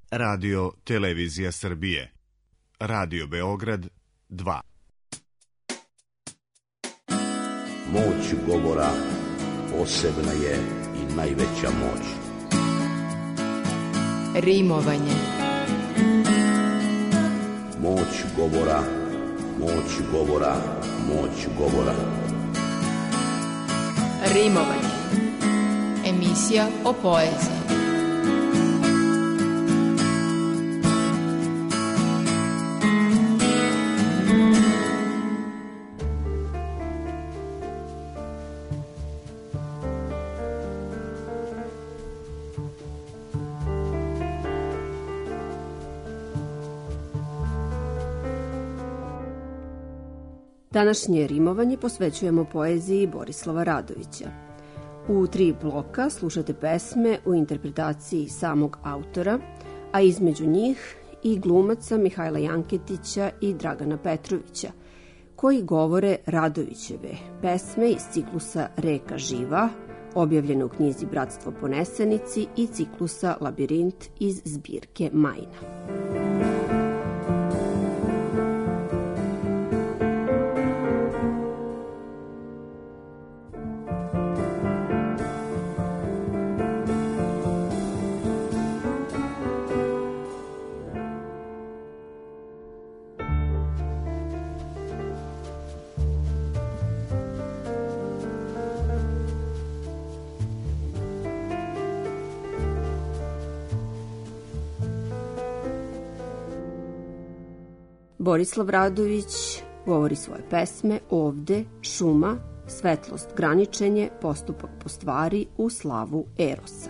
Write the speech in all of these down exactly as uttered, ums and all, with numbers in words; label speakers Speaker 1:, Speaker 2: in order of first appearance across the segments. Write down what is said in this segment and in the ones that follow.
Speaker 1: Radio Televizija Srbije. Radio Beograd dva.
Speaker 2: Moć govora posebna je i najveća moć.
Speaker 3: Rimovanje.
Speaker 2: Moć govora, moć govora, moć govora.
Speaker 3: Rimovanje. Emisija o poeziji.
Speaker 4: Današnje rimovanje posvećujemo poeziji Borislava Radovića. U tri bloka slušate pesme u interpretaciji samog autora, a između njih i glumaca Mihajla Janketića i Dragana Petrovića, koji govore Radovićeve pesme iz ciklusa Reka živa, objavljene u knjizi Bratstvo po nesenici, i ciklusa Labirint iz zbirke Majna. Borislav Radović govori svoje pesme Ovde, Šuma, Svetlost, Graničenje, Postupak po stvari, U slavu Erosa.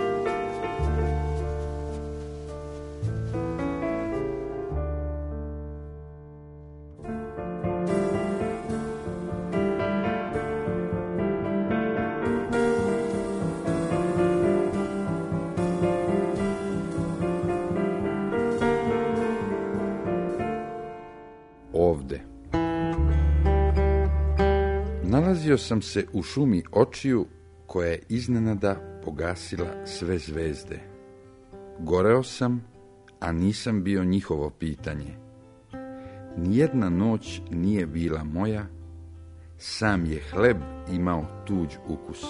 Speaker 5: Ovde. Nalazio sam se u šumi očiju koja je iznenada pogasila sve zvezde. Goreo sam, a nisam bio njihovo pitanje. Nijedna noć nije bila moja, sam je hleb imao tuđ ukus.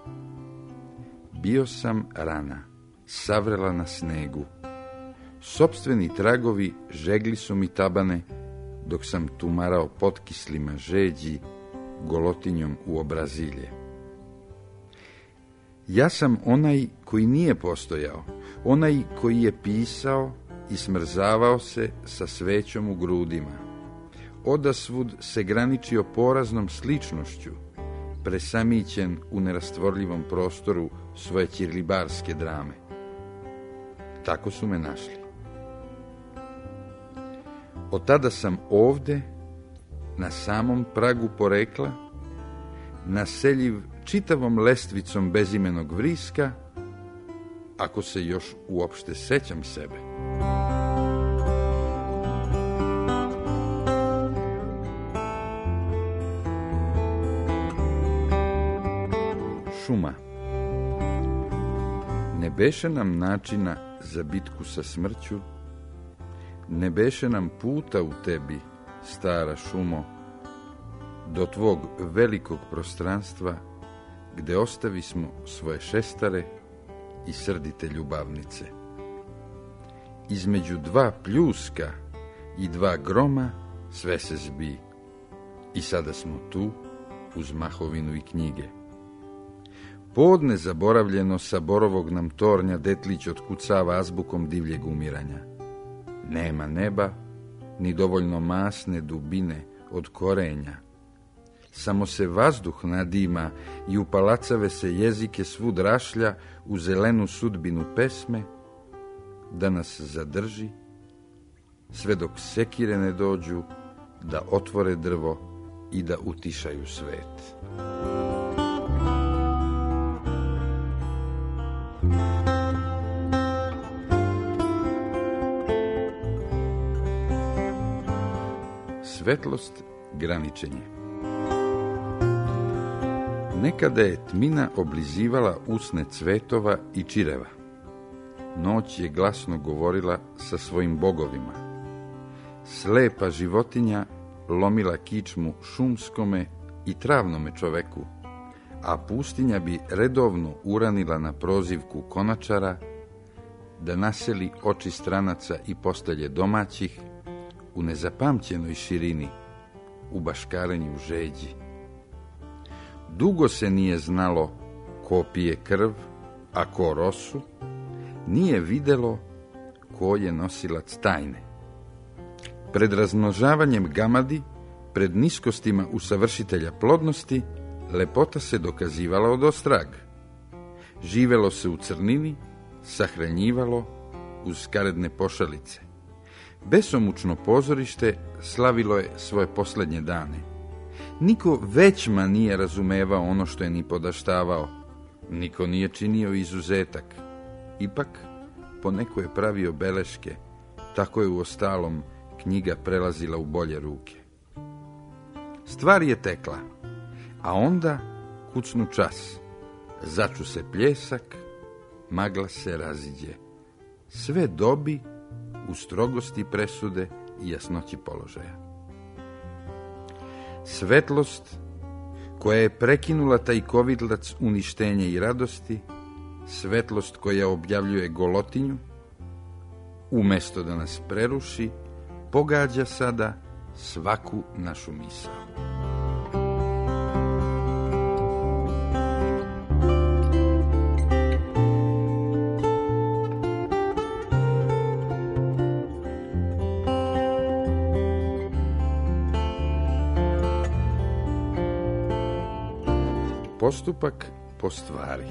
Speaker 5: Bio sam rana, savrela na snegu. Sopstveni tragovi žegli su mi tabane, dok sam tumarao potkislima žeđi, golotinjom u obrazilje. Ja sam onaj koji nije postojao, onaj koji je pisao i smrzavao se sa svećom u grudima. Odasvud se graničio poraznom sličnošću, presamićen u nerastvorljivom prostoru svoje ćirilibarske drame. Tako su me našli. Od tada sam ovde, na samom pragu porekla, naseljiv čitavom lestvicom bezimenog vriska, ako se još uopšte sećam sebe. Šuma. Ne beše nam načina za bitku sa smrću, ne beše nam puta u tebi, stara šumo, do tvog velikog prostranstva, gde ostavi smo svoje šestare i srdite ljubavnice. Između dva pljuska i dva groma sve se zbi, i sada smo tu uz mahovinu i knjige. Podne zaboravljeno sa borovog nam tornja detlić otkucava azbukom divljeg umiranja. Nema neba, ni dovoljno masne dubine od korenja. Samo se vazduh nadima i u palacave se jezike svud rašlja u zelenu sudbinu pesme, da nas zadrži, sve dok sekire ne dođu, da otvore drvo i da utišaju svet. Svetlost, graničenje. Nekada je tmina oblizivala usne cvetova i čireva. noć je glasno govorila sa svojim bogovima. Slepa životinja lomila kičmu šumskome i travnome čoveku, a pustinja bi redovno uranila na prozivku konačara da naseli oči stranaca i postelje domaćih u nezapamćenoj širini, u baškarenju žeđi. Dugo se nije znalo ko pije krv, a ko rosu, nije videlo ko je nosilac tajne. Pred razmnožavanjem gamadi, pred niskostima usavršitelja plodnosti, lepota se dokazivala od ostrag. Živelo se u crnini, sahranjivalo uz skaredne pošalice. Besomučno pozorište slavilo je svoje posljednje dane. Niko većma nije razumevao ono što je ni podaštavao, niko nije činio izuzetak. Ipak, poneko je pravio beleške, tako je uostalom knjiga prelazila u bolje ruke. Stvar je tekla, a onda kucnu čas, začu se pljesak, magla se raziđe. Sve dobi u strogosti presude i jasnoći položaja. Svetlost koja je prekinula taj kovidlac uništenja i radosti, svetlost koja objavljuje golotinju, umjesto da nas preruši, pogađa sada svaku našu misao. Postupak po stvari.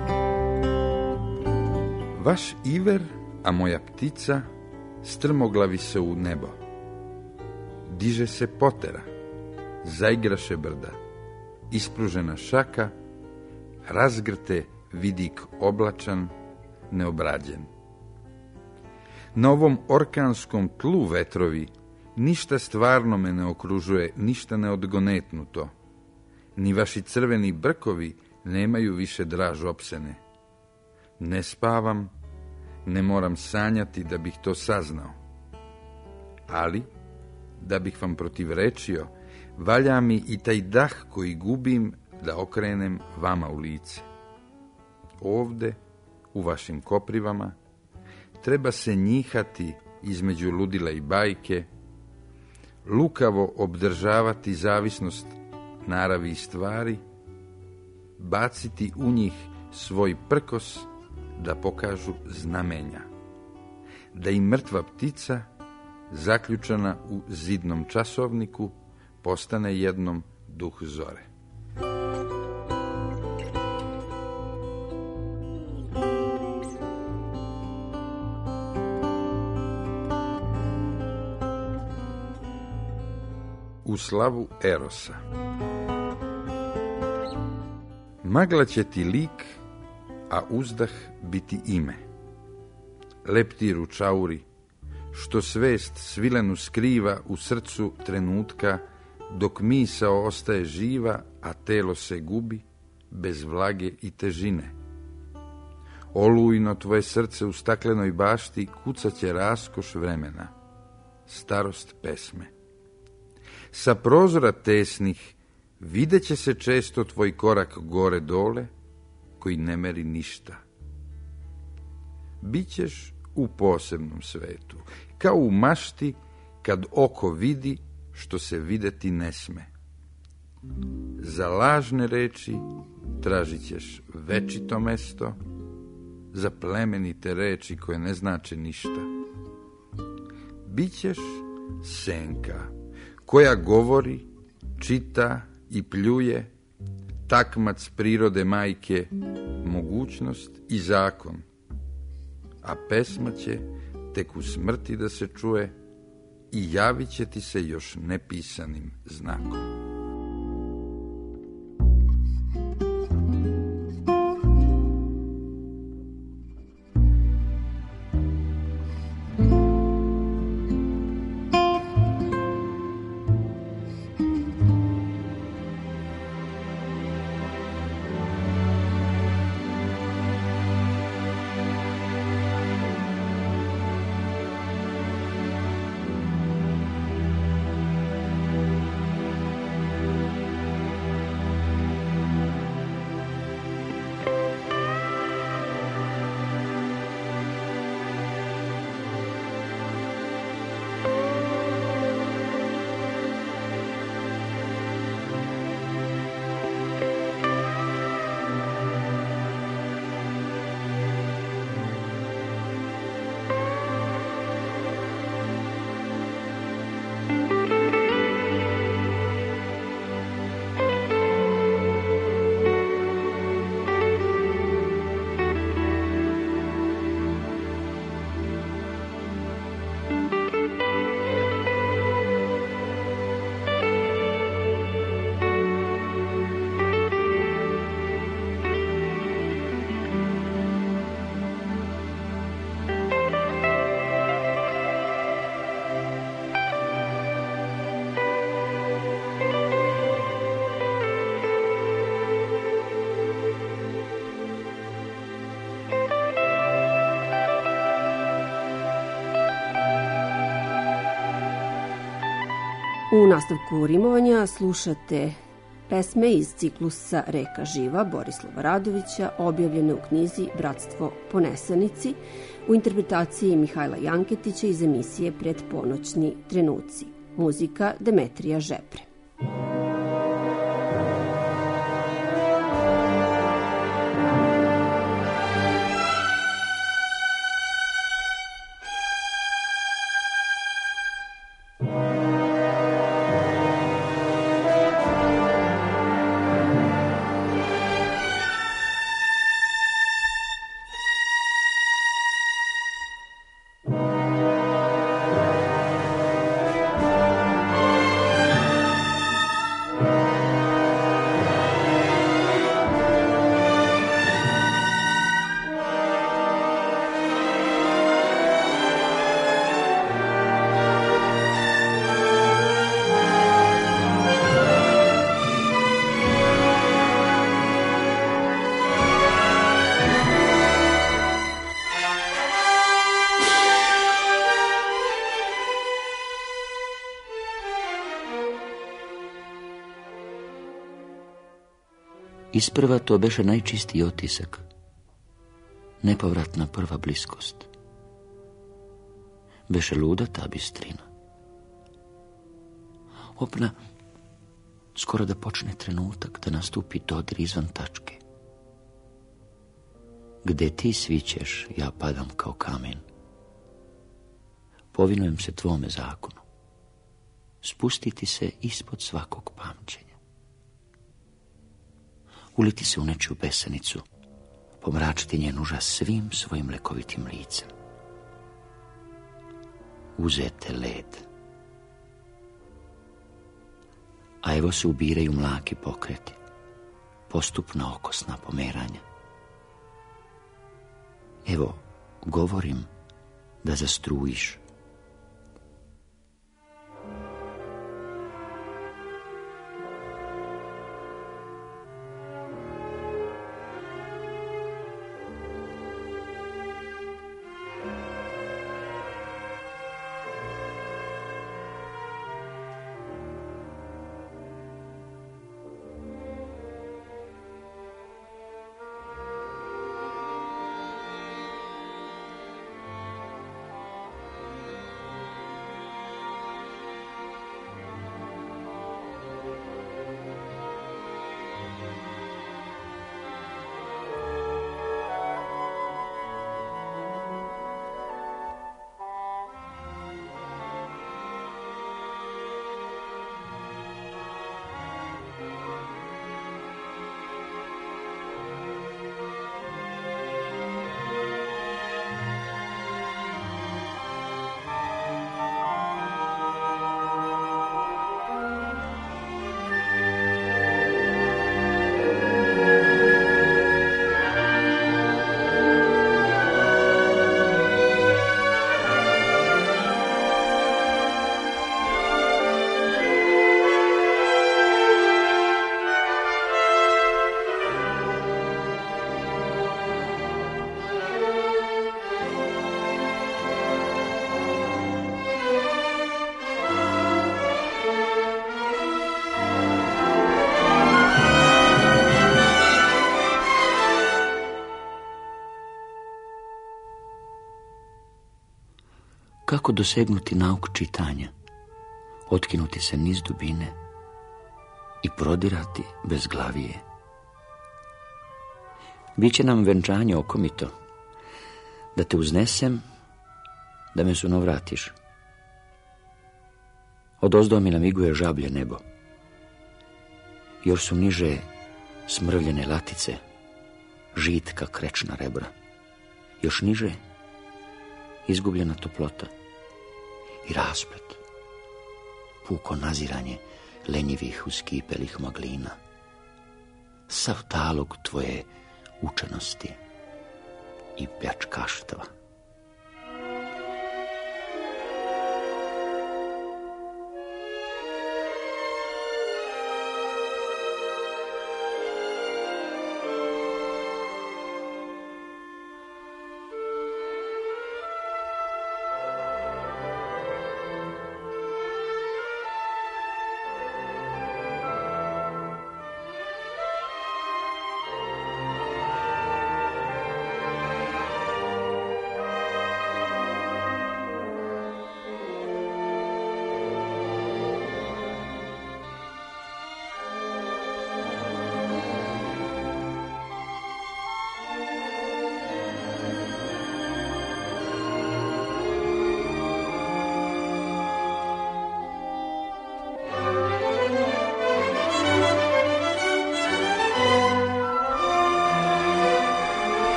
Speaker 5: Vaš iver, a moja ptica, strmoglavi se u nebo. Diže se potera, zaigraše brda, ispružena šaka, razgrte vidik oblačan, neobrađen. Na ovom orkanskom tlu vetrovi ništa stvarno me ne okružuje, ništa neodgonetnuto. Ni vaši crveni brkovi nemaju više draž opsene. Ne spavam, ne moram sanjati da bih to saznao. Ali, da bih vam protivrečio, valja mi i taj dah koji gubim da okrenem vama u lice. Ovde, u vašim koprivama, treba se njihati između ludila i bajke, lukavo obdržavati zavisnost naravi i stvari, baciti u njih svoj prkos da pokažu znamenja, da i mrtva ptica, zaključana u zidnom časovniku, postane jednom duh zore. U slavu Erosa. Magla će ti lik, a uzdah biti ime. Leptiru čauri, što svest svilenu skriva u srcu trenutka, dok misao ostaje živa, a telo se gubi, bez vlage i težine. Olujno tvoje srce u staklenoj bašti kucaće raskoš vremena, starost pesme. Sa prozora tesnih vidjet će se često tvoj korak gore dole, koji ne meri ništa. Bićeš u posebnom svetu, kao u mašti kad oko vidi što se videti ne sme. Za lažne reči tražit ćeš večito mesto, za plemenite reči koje ne znače ništa. Bićeš senka koja govori, čita i pljuje, takmac prirode majke, mogućnost i zakon, a pesma će tek u smrti da se čuje i javit će ti se još nepisanim znakom.
Speaker 4: U nastavku rimovanja slušate pesme iz ciklusa Reka živa Borislava Radovića, objavljene u knjizi Bratstvo po nesanici, u interpretaciji Mihajla Janketića iz emisije Predponoćni trenuci. Muzika Demetrija Žepre.
Speaker 6: Isprva to beše najčistiji otisak, nepovratna prva bliskost. Beše luda ta bistrina. Opna, skoro da počne trenutak, da nastupi dodir izvan tačke. Gde ti svićeš, ja padam kao kamen. Povinujem se tvome zakonu. Spustiti se ispod svakog pamćenja. Uliti se u nečiju besenicu, pomračiti njen užas svim svojim lekovitim licem. Uzete led. A evo se ubiraju mlaki pokreti, postupna okosna pomeranja. Evo, govorim da zastrujiš. Kako dosegnuti nauk čitanja, otkinuti se niz dubine i prodirati bez glavije. Biće nam venčanje okomito, da te uznesem, da me suno vratiš. Odozdo mi namiguje žablje nebo. Još su niže smrvljene latice, žitka krečna rebra. Još niže izgubljena toplota i rasplet, puko naziranje lenjivih uskipelih maglina, sav talog tvoje učenosti i pljačkaštva.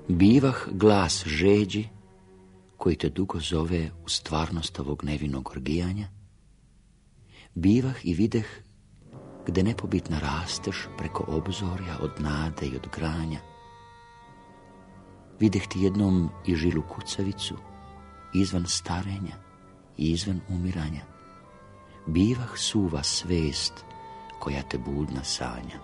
Speaker 6: Bivah glas žeđi koji te dugo zove u stvarnost ovog nevinog orgijanja. Bivah i videh gde nepobitna rasteš preko obzorja od nade i od granja. Videh ti jednom i žilu kucavicu, izvan starenja i izvan umiranja. Bivah suva svest koja te budna sanja.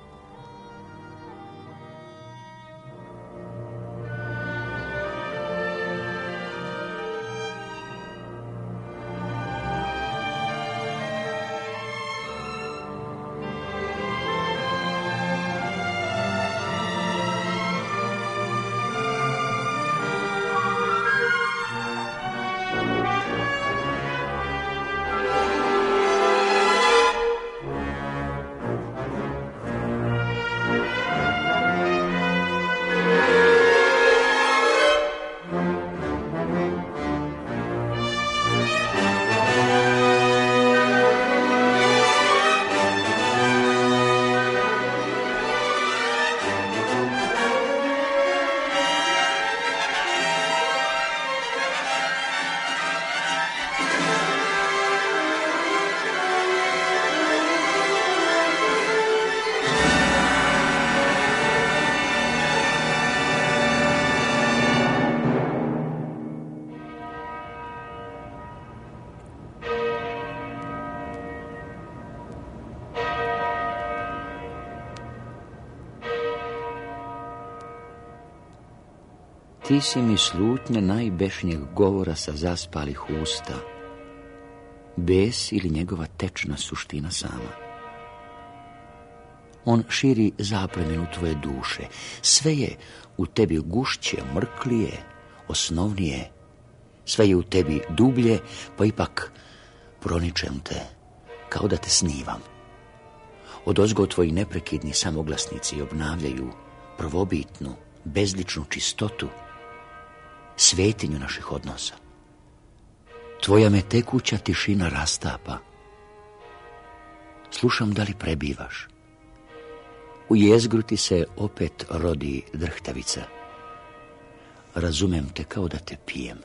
Speaker 6: Ti si mi slutnja najbešnjeg govora sa zaspalih usta, bes ili njegova tečna suština sama. On širi zaplemenu tvoje duše, sve je u tebi gušće, mrklije, osnovnije, sve je u tebi dublje, pa ipak proničem te, kao da te snivam. Odozgo tvoji neprekidni samoglasnici obnavljaju prvobitnu, bezličnu čistotu, svetinju naših odnosa. Tvoja me tekuća tišina rastapa. Slušam da li prebivaš. U jezgru ti se opet rodi drhtavica. Razumem te kao da te pijem.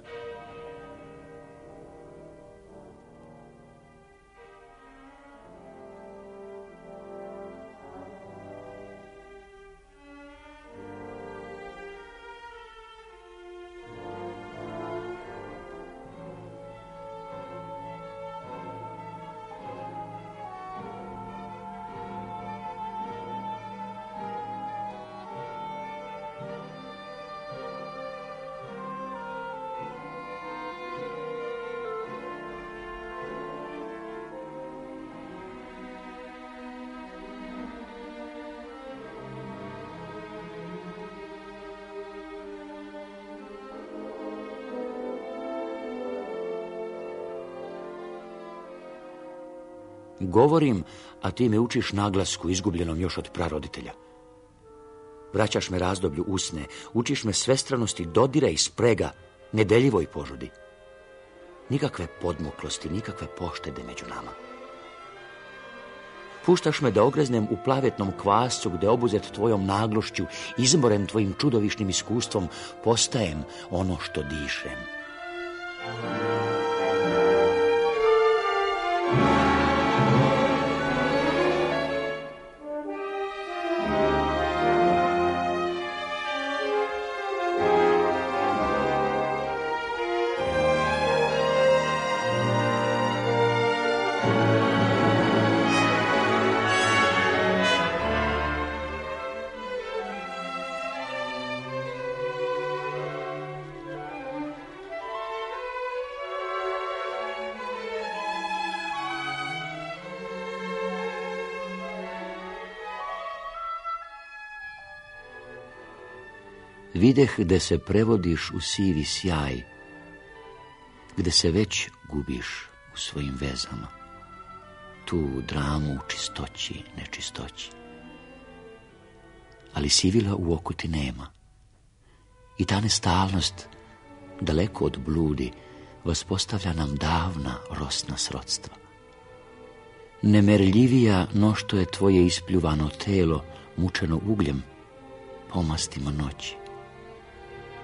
Speaker 6: Govorim, a ti me učiš naglasku izgubljenom još od praroditelja. Vraćaš me razdoblju usne, učiš me svestranosti dodira i sprega, nedeljivoj požudi. Nikakve podmuklosti, nikakve poštede među nama. Puštaš me da ogreznem u plavetnom kvascu gde obuzet tvojom naglošću, izmoren tvojim čudovišnim iskustvom, postajem ono što dišem. Videh gde se prevodiš u sivi sjaj, gde se već gubiš u svojim vezama, tu dramu u čistoći, nečistoći. Ali sivila u oku ti nema. I ta nestalnost, daleko od bludi, vaspostavlja nam davna rosna srodstva. Nemerljivija no što je tvoje ispljuvano telo, mučeno ugljem, pomastima noći.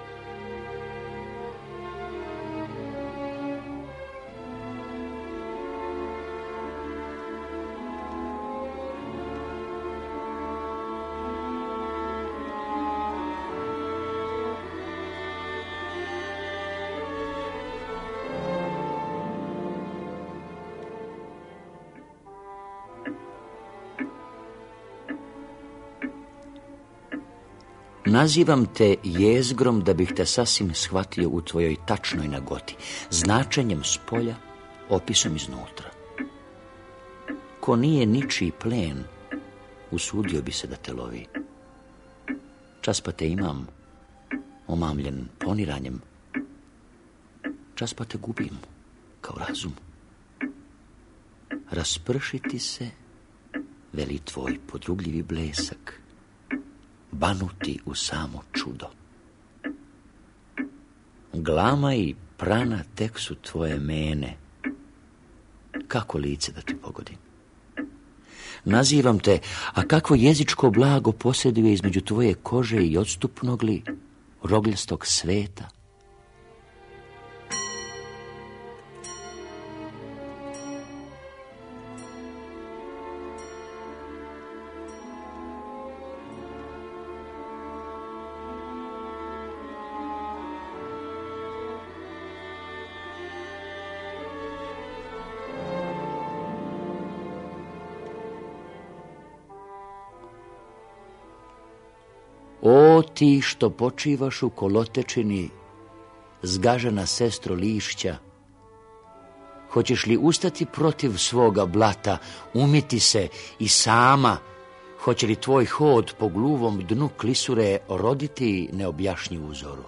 Speaker 6: Nazivam te jezgrom da bih te sasvim shvatio u tvojoj tačnoj nagoti, značenjem spolja, opisom iznutra. Ko nije ničiji plen, usudio bi se da te lovi. Čas pa te imam, omamljen poniranjem. Čas pa te gubim, kao razum. Raspršiti se, veli tvoj podrugljivi blesak, banuti u samo čudo. Glama i prana tek su tvoje mene. Kako lice da ti pogodim? Nazivam te, a kakvo jezičko blago posjeduje između tvoje kože i odstupnog li rogljastog sveta? O ti što počivaš u kolotečini, zgažena sestro lišća, hoćeš li ustati protiv svoga blata, umiti se i sama, hoće li tvoj hod po gluvom dnu klisure roditi neobjašnjivu uzoru?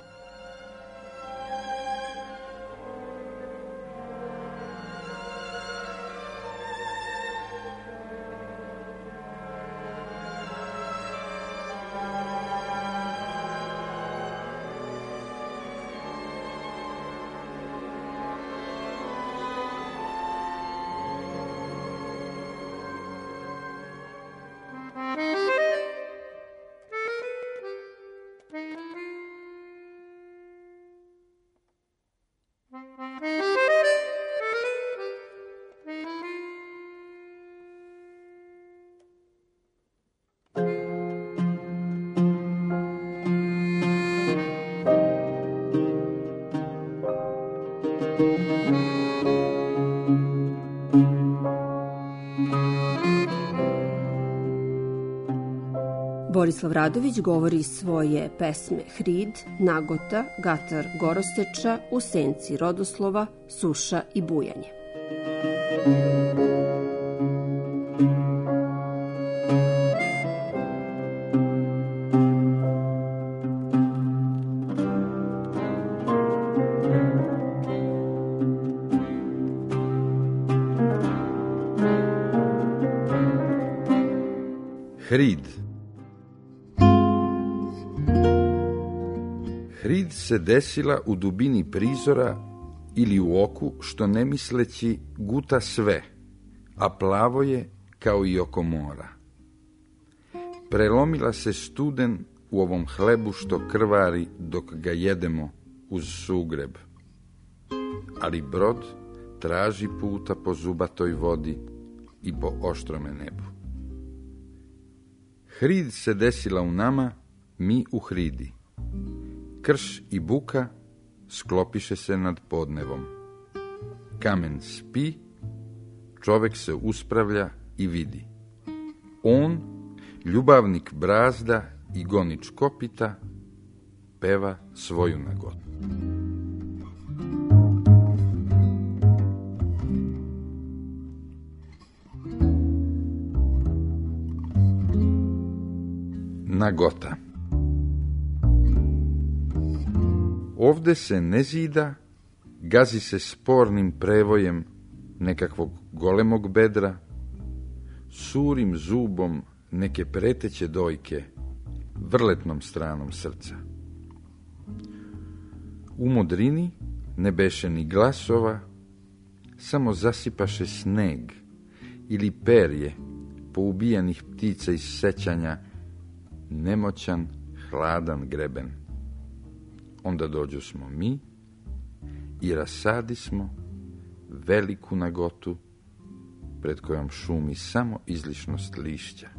Speaker 4: Borislav Radović govori svoje pesme Hrid, Nagota, Gatar Gorosteča, U senci rodoslova, Suša i bujanje.
Speaker 5: Hrid. Hrid se desila u dubini prizora ili u oku što ne misleći guta sve, a plavo je kao i oko mora. Prelomila se studen u ovom hlebu što krvari dok ga jedemo uz sugreb. Ali brod traži puta po zubatoj vodi i po oštrome nebu. Hrid se desila u nama, mi u hridi. Krš i buka sklopiše se nad podnevom. Kamen spi, čovek se uspravlja i vidi. On, ljubavnik brazda i gonič kopita, peva svoju nagotu. Nagota. Ovde se ne zida, gazi se spornim prevojem nekakvog golemog bedra, surim zubom neke preteće dojke, vrletnom stranom srca. U modrini ne beše ni glasova, samo zasipaše sneg ili perje poubijanih ptica iz sećanja, nemoćan, hladan greben. Onda dođu smo mi i rasadismo veliku nagotu pred kojom šumi samo izlišnost lišća.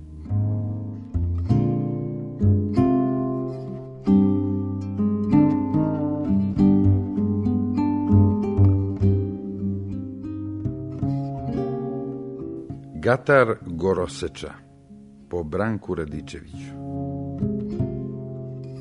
Speaker 5: Gatar Goroseča po Branku Radičeviću.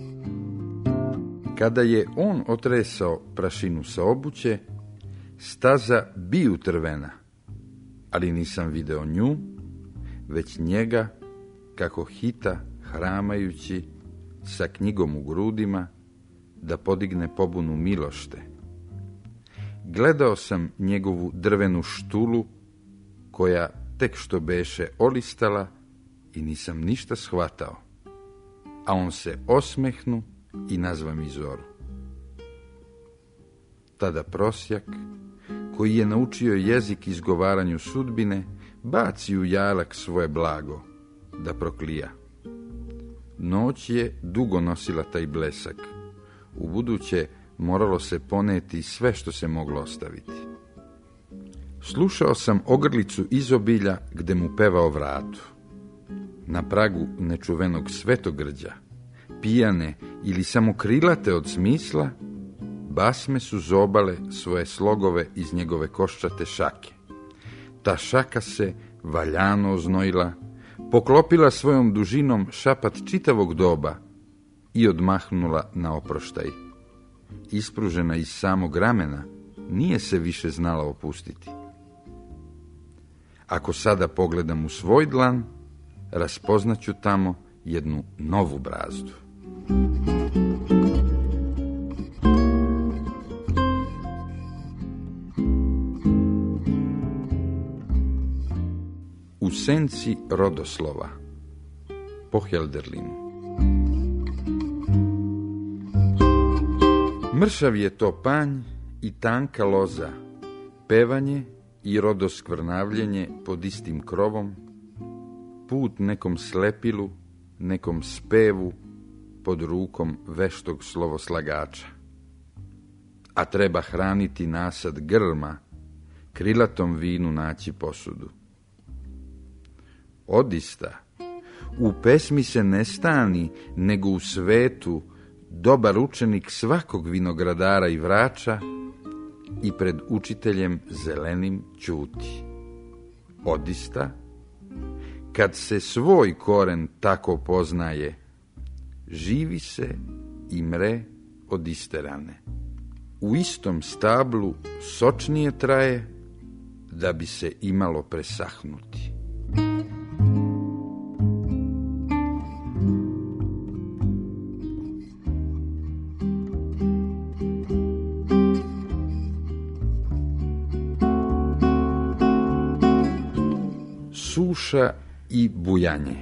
Speaker 5: Kada je on otresao prašinu sa obuće, staza bi utrvena, ali nisam video nju, već njega kako hita hramajući sa knjigom u grudima da podigne pobunu milošte. Gledao sam njegovu drvenu štulu koja tek što beše olistala i nisam ništa shvatao, a on se osmehnu i nazva mi zoru. Tada prosjak, koji je naučio jezik izgovaranju sudbine, baci u jalak svoje blago, da proklija. Noć je dugo nosila taj blesak. Ubuduće moralo se poneti sve što se moglo ostaviti. Slušao sam ogrlicu izobilja gde mu peva o vratu. Na pragu nečuvenog svetogrđa, pijane ili samo krilate od smisla, basme su zobale svoje slogove iz njegove koščate šake. Ta šaka se valjano oznojila, poklopila svojom dužinom šapat čitavog doba i odmahnula na oproštaj. Ispružena iz samog ramena, nije se više znala opustiti. Ako sada pogledam u svoj dlan, raspoznaću tamo jednu novu brazdu. U senci rodoslova, po Hölderlinu. Mršav je to panj i tanka loza, pevanje i rodoskvrnavljenje pod istim krovom, put nekom slepilu, nekom spevu, pod rukom veštog slovoslagača. A treba hraniti nasad grma, krilatom vinu naći posudu. Odista, u pesmi se ne stani, nego u svetu dobar učenik svakog vinogradara i vrača i pred učiteljem zelenim ćuti. Odista, kad se svoj koren tako poznaje, živi se i mre od iste rane. U istom stablu sočnije traje, da bi se imalo presahnuti. Suša i bujanje.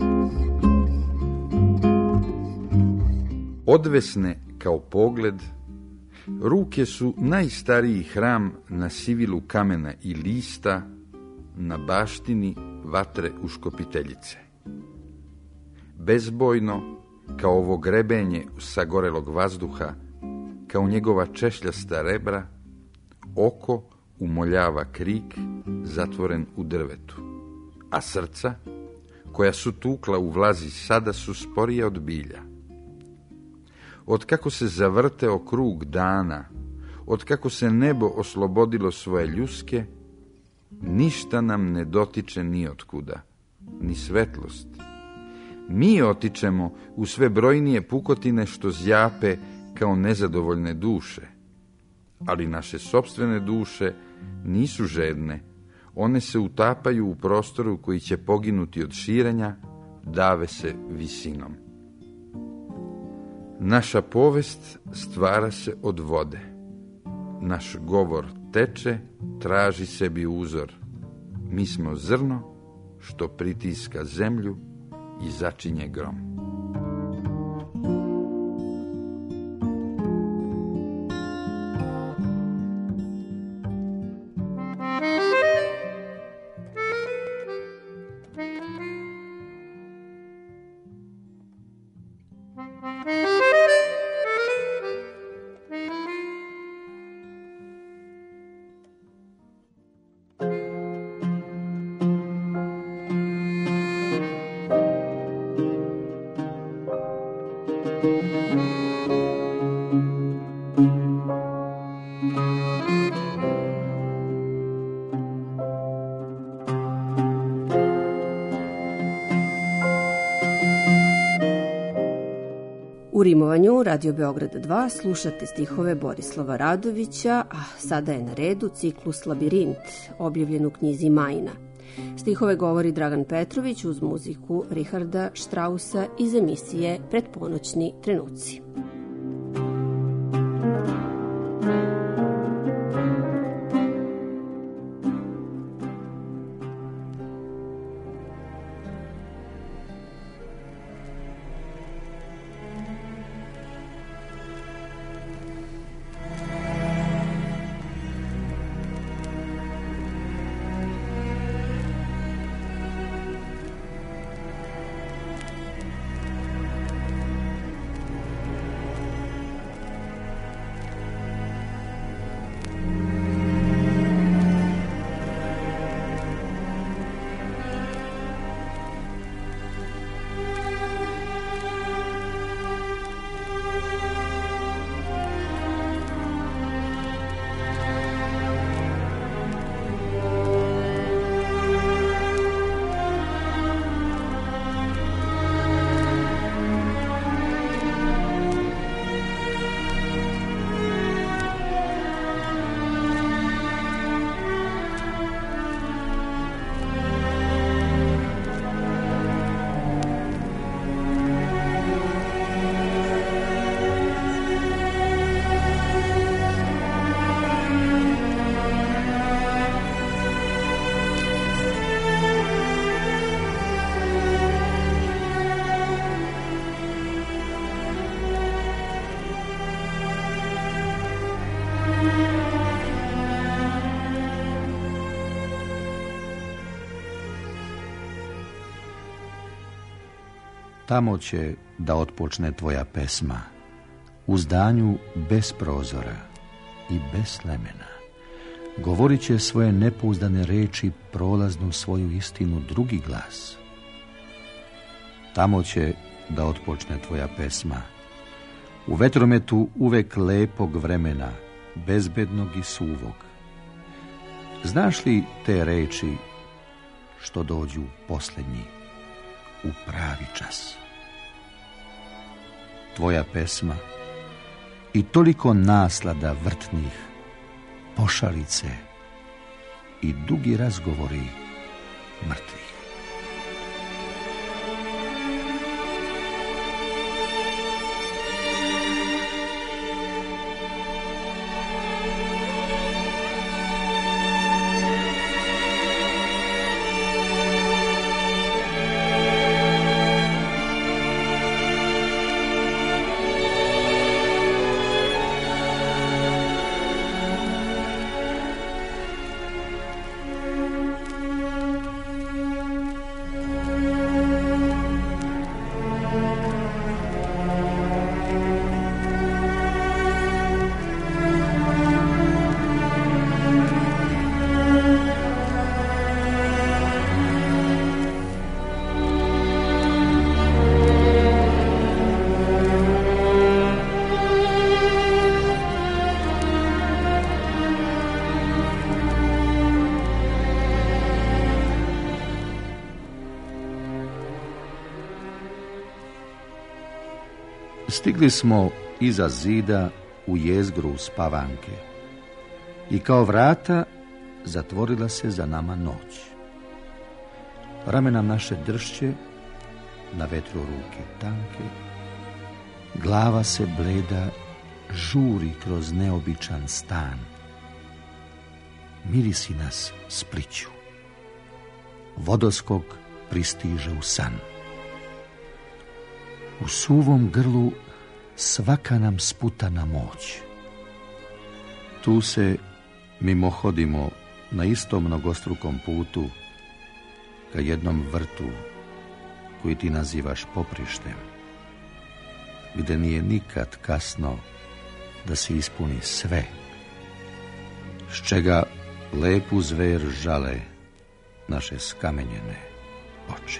Speaker 5: Odvesne kao pogled, ruke su najstariji hram na sivilu kamena i lista, na baštini vatre uškopiteljice. Bezbojno, kao ovo grebenje sagorelog vazduha, kao njegova češljasta rebra, oko umoljava krik zatvoren u drvetu, a srca, koja su tukla u vlazi, sada su sporije od bilja. Od kako se zavrteo krug dana, od kako se nebo oslobodilo svoje ljuske, ništa nam ne dotiče ni otkuda, ni svetlost. Mi otičemo u sve brojnije pukotine što zjape kao nezadovoljne duše, ali naše sopstvene duše nisu žedne, one se utapaju u prostoru koji će poginuti od širenja, dave se visinom. Naša povest stvara se od vode. Naš govor teče, traži sebi uzor. Mi smo zrno što pritiska zemlju i začinje grom.
Speaker 4: U rimovanju Radio Beograd dva slušate stihove Borislava Radovića, a sada je na redu ciklus Labirint, objavljen u knjizi Majna. Stihove govori Dragan Petrović uz muziku Richarda Straussa iz emisije Pretponoćni trenuci.
Speaker 7: Tamo će da otpočne tvoja pesma, u zdanju bez prozora i bez slemena. Govorit će svoje nepouzdane reči, prolaznu svoju istinu drugi glas. Tamo će da otpočne tvoja pesma, u vetrometu uvek lepog vremena, bezbednog i suvog. Znaš li te reči što dođu posljednji, u pravi čas? Tvoja pesma i toliko naslada vrtnih, pošalice i dugi razgovori mrtvih. Stigli smo iza zida u jezgru spavanke i kao vrata zatvorila se za nama noć. Ramena naše dršće, na vetru ruke tanke, glava se bleda žuri kroz neobičan stan. Mirisi nas spliću, vodoskok pristiže u san. U suvom grlu svaka nam sputana moć. Tu se mimohodimo na istom mnogostrukom putu ka jednom vrtu koji ti nazivaš poprištem, gde nije nikad kasno da se ispuni sve, s čega lepu zver žale naše skamenjene oči.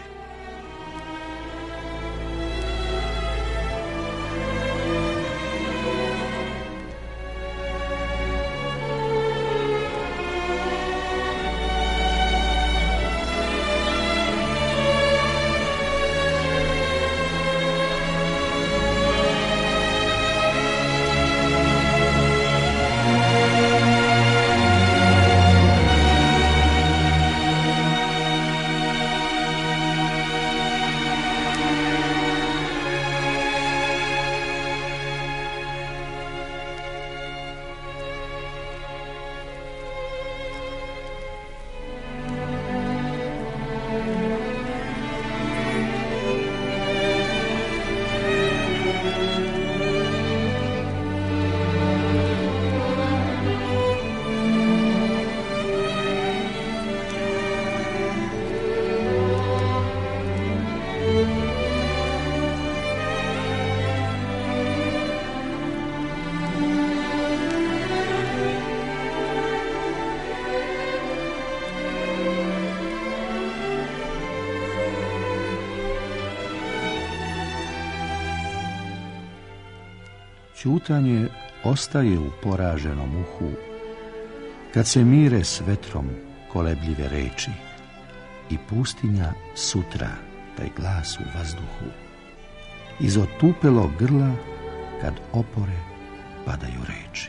Speaker 7: Ćutanje ostaje u poraženom uhu, kad se mire s vetrom kolebljive reči i pustinja sutra taj glas u vazduhu. Iz otupelog grla kad opore padaju reči.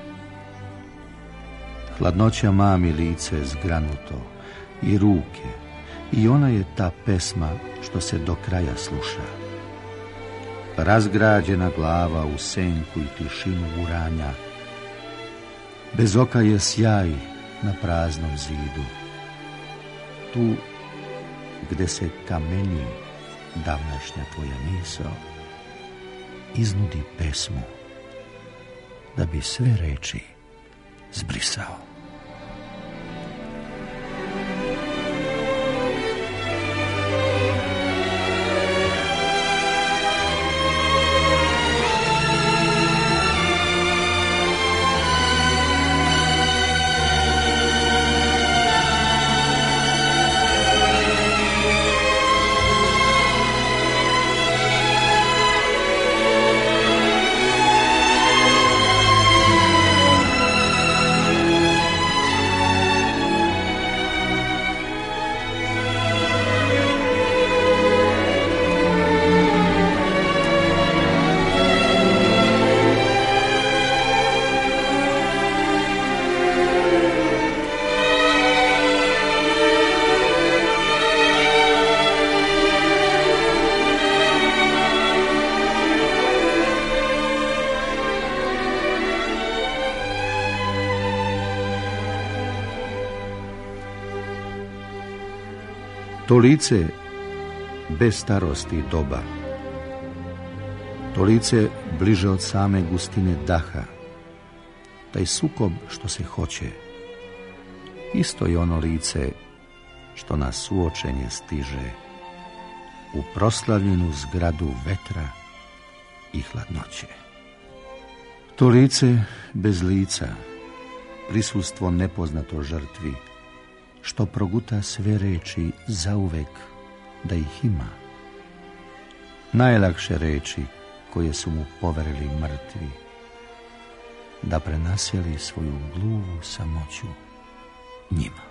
Speaker 7: Hladnoća mami lice zgranuto i ruke, i ona je ta pesma što se do kraja sluša. Razgrađena glava u senku i tišinu uranja, bez oka je sjaj na praznom zidu. Tu gde se kameni davnašnja tvoja misao, iznudi pesmu da bi sve reči zbrisao. To lice bez starosti i doba, to lice bliže od same gustine daha, taj sukob što se hoće, isto je ono lice što na suočenje stiže u proslavljenu zgradu vetra i hladnoće. To lice bez lica, prisustvo nepoznato žrtvi, što proguta sve reči zauvek da ih ima. Najlakše reči koje su mu poverili mrtvi, da prenasjeli svoju gluvu samoću njima.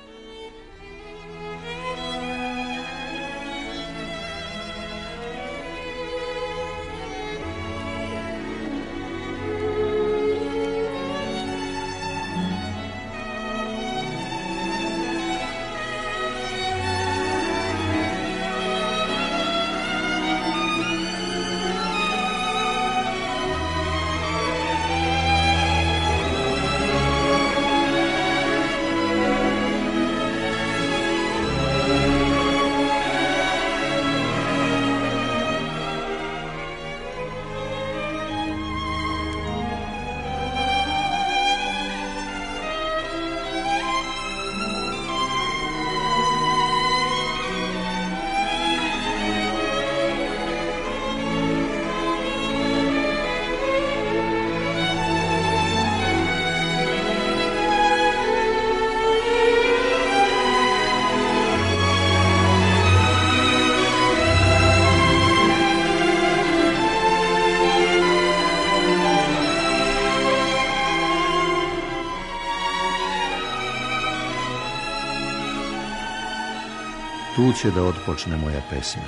Speaker 7: Tu će da otpočne moja pesma.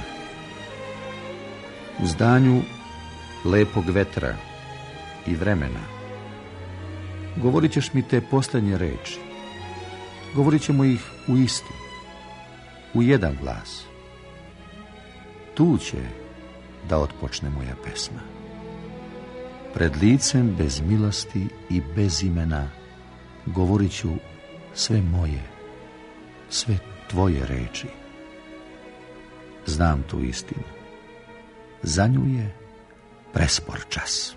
Speaker 7: U zdanju lepog vetra i vremena govorit ćeš mi te posljednje reči. Govorit ćemo ih u isti, u jedan glas. Tu će da otpočne moja pesma. Pred licem bez milosti i bez imena govorit ću sve moje, sve tvoje reči. Znam tu istinu. Za nju je prespor čas.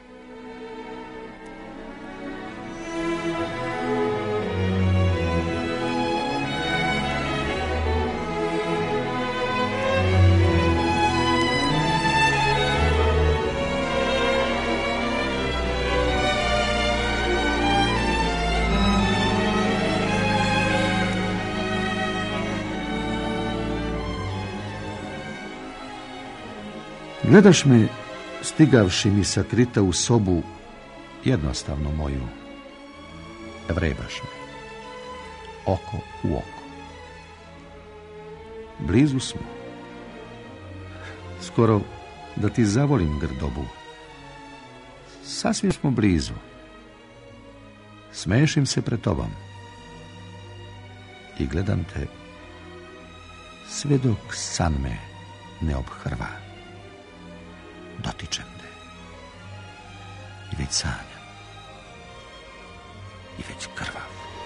Speaker 7: Gledaš me stigavši mi sakrita u sobu, jednostavno moju, vrebaš me, oko u oko. Blizu smo. Skoro da ti zavolim grdobu. Sasvim smo blizu. Smešim se pred tobom. I gledam te sve dok san me ne obhrva. Dotičem te. I već sanjam. I već krvav.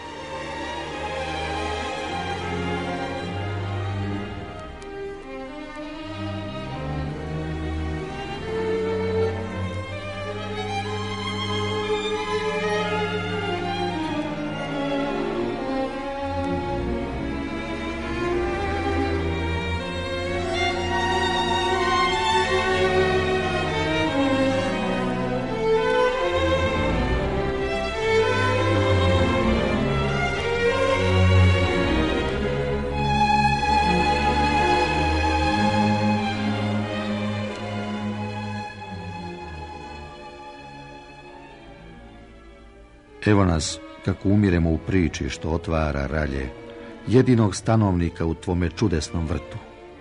Speaker 7: Evo nas kako umiremo u priči što otvara ralje jedinog stanovnika u tvome čudesnom vrtu.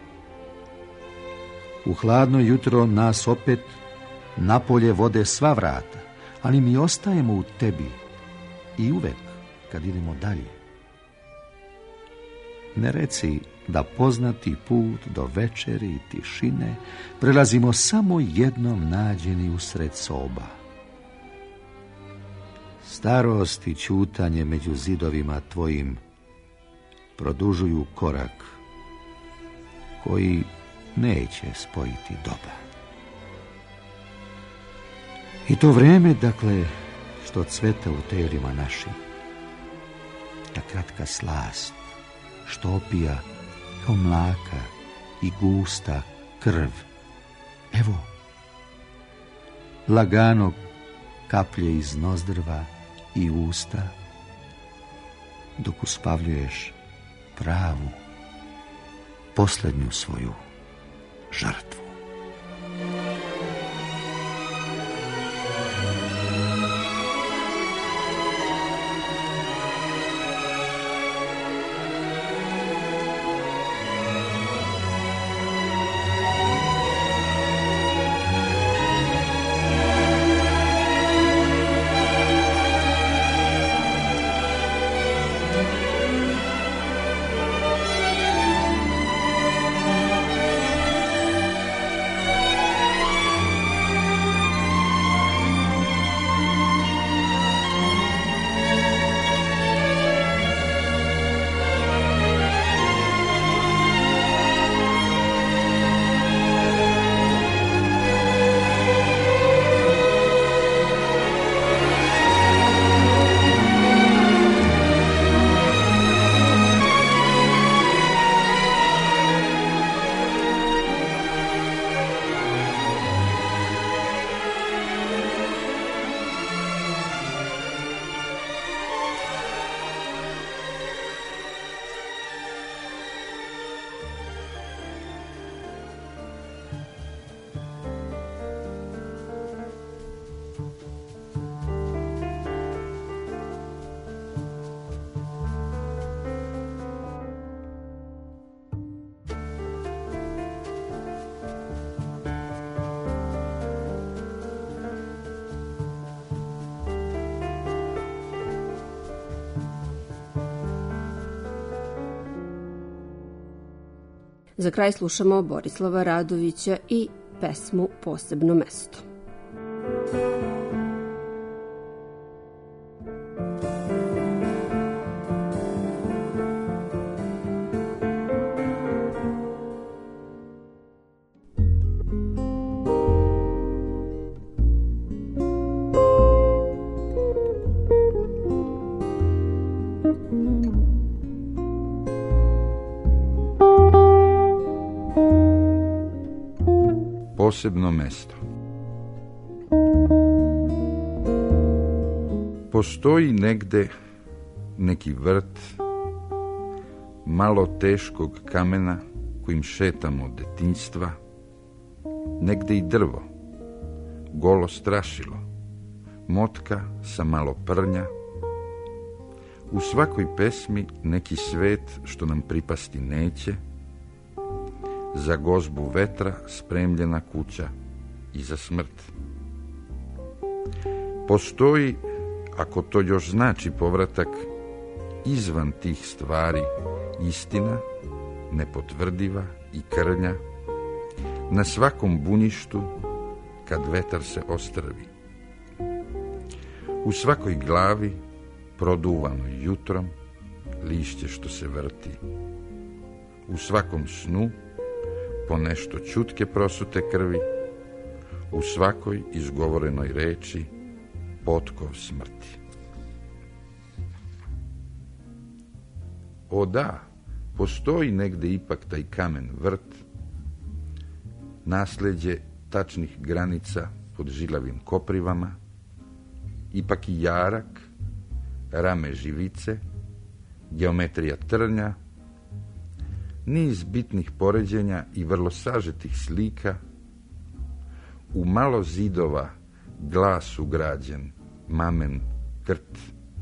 Speaker 7: U hladno jutro nas opet napolje vode sva vrata, ali mi ostajemo u tebi i uvek kad idemo dalje. Ne reci da poznati put do večeri i tišine prelazimo samo jednom nađeni usred soba. Starost i ćutanje među zidovima tvojim produžuju korak koji neće spojiti doba. I to vreme, dakle, što cveta u teorima našim, ta kratka slast, što opija kao mlaka i gusta krv, evo, lagano kaplje iz nozdrva i usta, dok uspavljuješ pravu, posljednju svoju žrtvu.
Speaker 4: Za kraj slušamo Borislava Radovića i pesmu Posebno mesto.
Speaker 5: Posebno mesto. Postoji negde neki vrt malo teškog kamena kojim šetamo od detinjstva, negde i drvo golo strašilo, motka sa malo prnja. U svakoj pesmi neki svet što nam pripasti neće, za gozbu vetra spremljena kuća i za smrt. Postoji, ako to još znači povratak, izvan tih stvari istina, nepotvrdiva i krnja, na svakom bunjištu kad vetar se ostrvi. U svakoj glavi, produvano jutrom, lišće što se vrti. U svakom snu, po nešto čutke prosute krvi, u svakoj izgovorenoj reči, potkov smrti. O da, postoji negde ipak taj kamen vrt, nasljeđe tačnih granica pod žilavim koprivama, ipak i jarak, rame živice, geometrija trnja, niz bitnih poređenja i vrlo sažetih slika, u malo zidova glas ugrađen, mamen krt.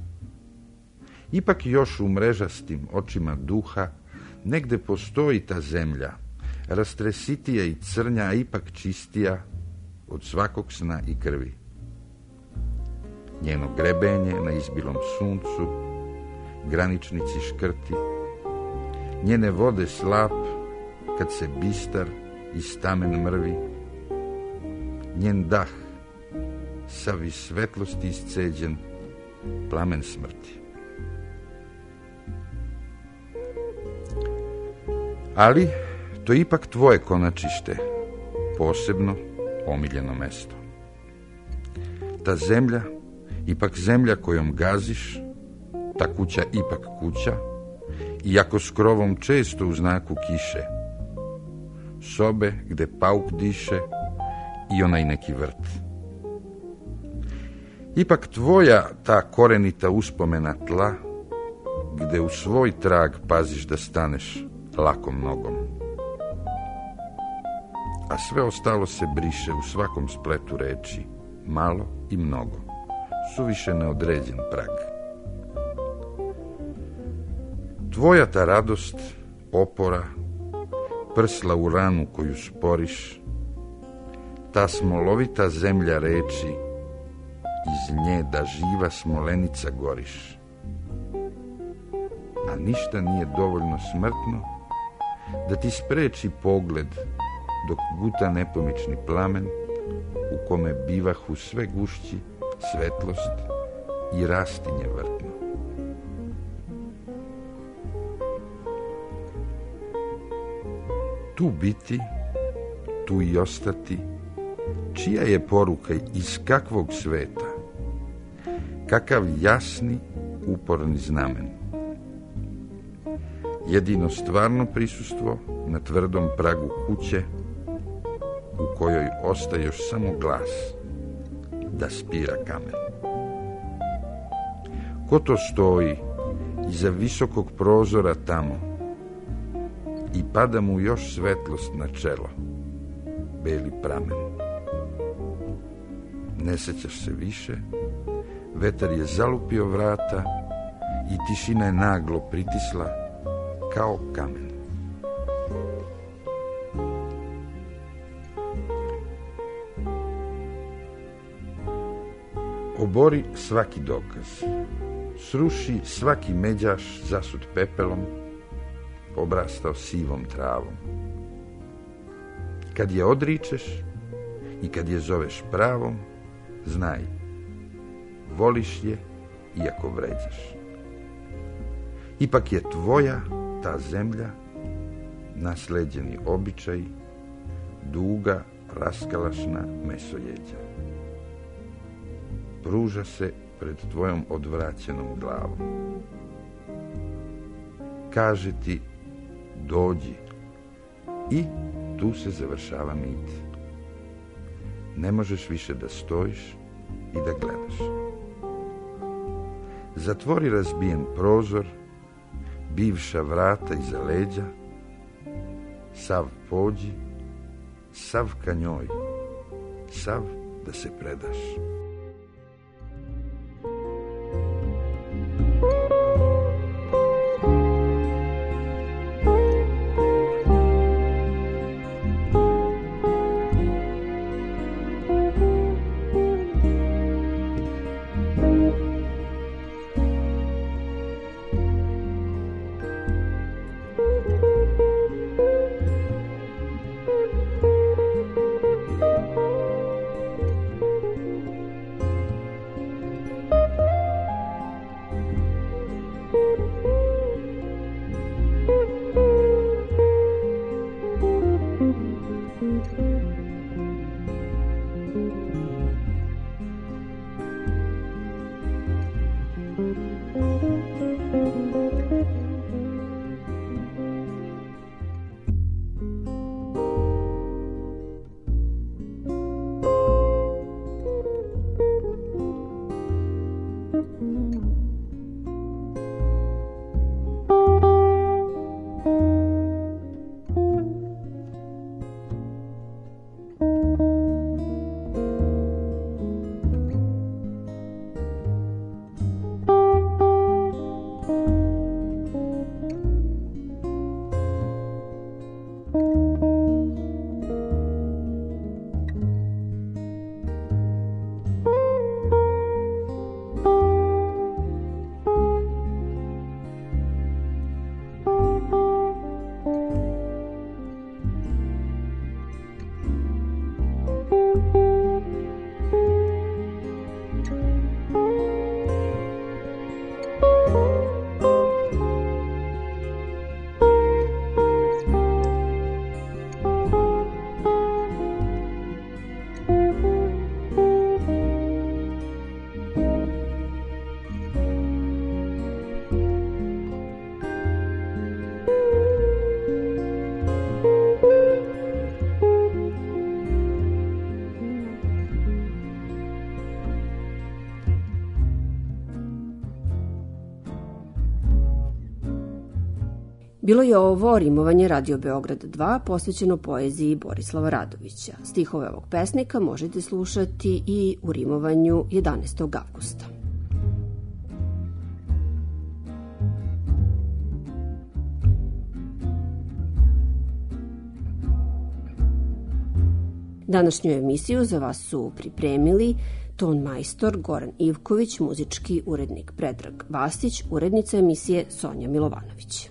Speaker 5: Ipak još u mrežastim očima duha negde postoji ta zemlja, rastresitija i crnja, a ipak čistija od svakog sna i krvi. Njeno grebenje na izbilom suncu, graničnici škrti, njene vode slap kad se bistar i stamen mrvi, njen dah, sav iz svetlosti isceđen, plamen smrti. Ali to je ipak tvoje konačište, posebno omiljeno mesto. Ta zemlja, ipak zemlja kojom gaziš, ta kuća ipak kuća, iako s krovom često u znaku kiše, sobe gde pauk diše i onaj neki vrt. Ipak tvoja ta korenita uspomena tla, gde u svoj trag paziš da staneš lakom nogom. A sve ostalo se briše u svakom spletu reči, malo i mnogo, suviše neodređen prag. Tvoja ta radost, opora, prsla u ranu koju sporiš, ta smolovita zemlja reči, iz nje da živa smolenica goriš. A ništa nije dovoljno smrtno da ti spreči pogled dok guta nepomični plamen u kome bivahu sve gušći svetlost i rastinje vrtno. Tu biti, tu i ostati, čija je poruka iz kakvog sveta, kakav jasni, uporni znamen. Jedino stvarno prisustvo na tvrdom pragu kuće u kojoj ostaje još samo glas da spira kamen. Ko to stoji iza visokog prozora tamo i pada mu još svetlost na čelo, beli pramen. Ne sećaš se više, vetar je zalupio vrata i tišina je naglo pritisla kao kamen. Obori svaki dokaz, sruši svaki međaš zasut pepelom, obrastao sivom travom. Kad je odričeš i kad je zoveš pravom, znaj, voliš je iako vređaš. Ipak je tvoja ta zemlja, nasleđeni običaj, duga, raskalašna mesojeđa. Pruža se pred tvojom odvraćenom glavom. Kaže ti, dođi, i tu se završava mit. Ne možeš više da stojiš i da gledaš. Zatvori razbijen prozor, bivša vrata iza leđa, sav pođi, sav ka njoj, sav da se predaš.
Speaker 4: Bilo je ovo rimovanje Radio Beograd dva posvećeno poeziji Borislava Radovića. Stihove ovog pesnika možete slušati i u rimovanju jedanaestog avgusta. Današnju emisiju za vas su pripremili ton majstor Goran Ivković, muzički urednik Predrag Vasić, urednica emisije Sonja Milovanović.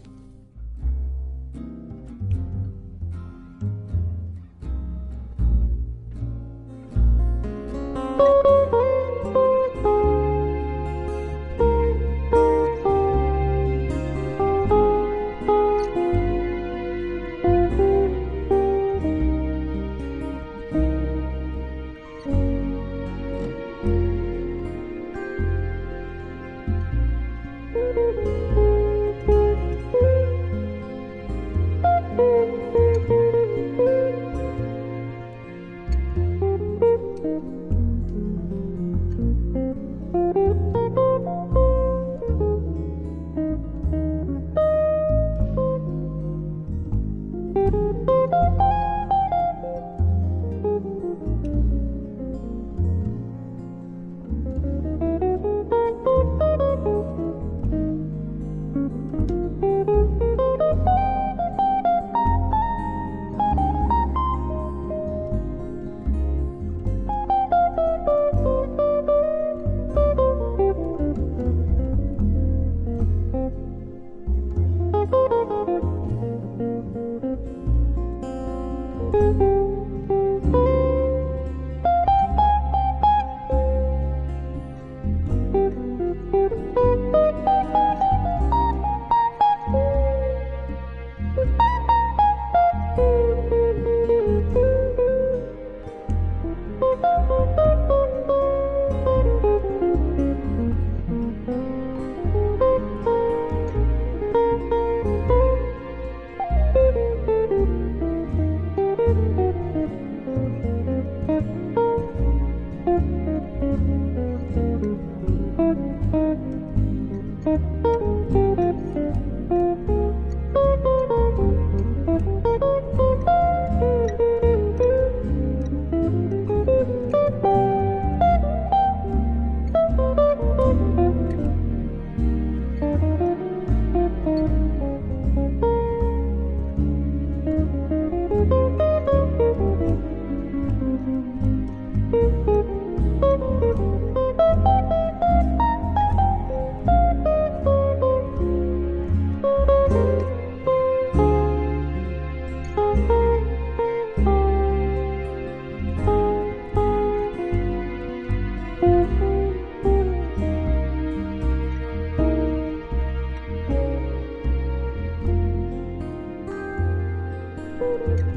Speaker 8: Thank you. Thank you.